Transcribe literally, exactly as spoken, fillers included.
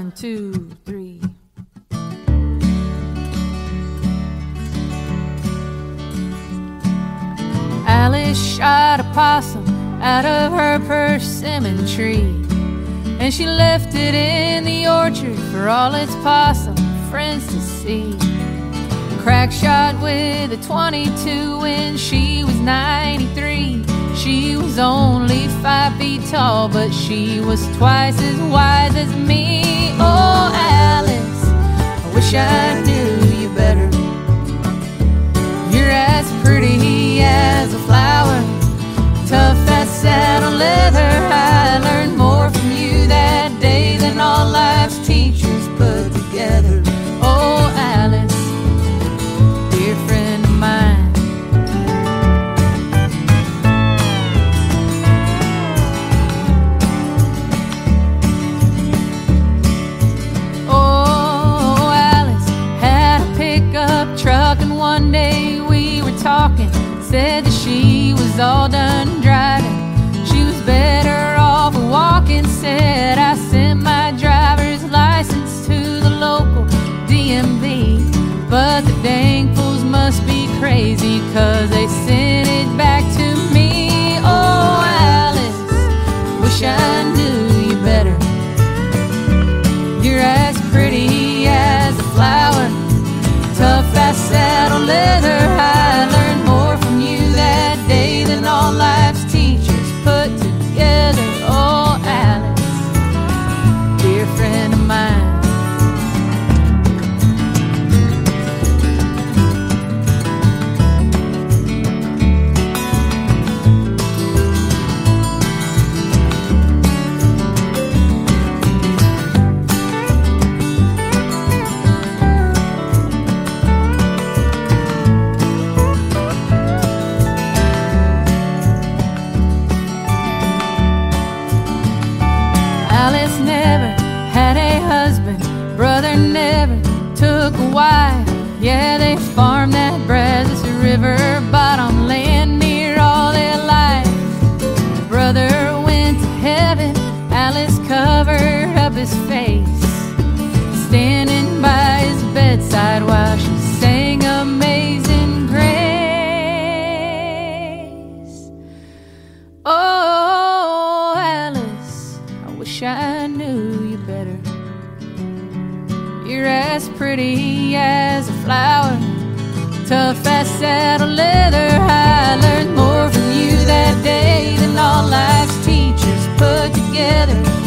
One, two, three. Alice shot a possum out of her persimmon tree, and she left it in the orchard for all its possum friends to see. Crack shot with a twenty-two when she was ninety-three. She was only five feet tall, but she was twice as wise as me. Oh, Alice, I wish I knew you better. You're as pretty as a flower, tough as saddle leather. I learned more from you that day than all life's teachers put together. Oh, Alice, dear friend of mine. Oh, Alice had a pickup truck, and one day we were talking, said that she was all done driving. She was better off walking. Said I sent my driver's license to the local D M V, but the dang fools must be crazy, 'cause they sent it back to me. Oh, Alice, wish I knew you better. You're as pretty as a flower, tough as saddle leather. I learned more from you that day than all life's teachers put together. Oh, Alice, dear friend of mine. Alice never had a husband, brother never took a wife. Yeah, they farmed that Brazos River bottom land near all their life. Brother went to heaven, Alice covered up his face, standing by his bedside while she sang Amazing Grace. Oh, Alice, I wish I knew you better. You're as pretty as a flower, tough as saddle leather. I learned more from you that day than all life's teachers put together.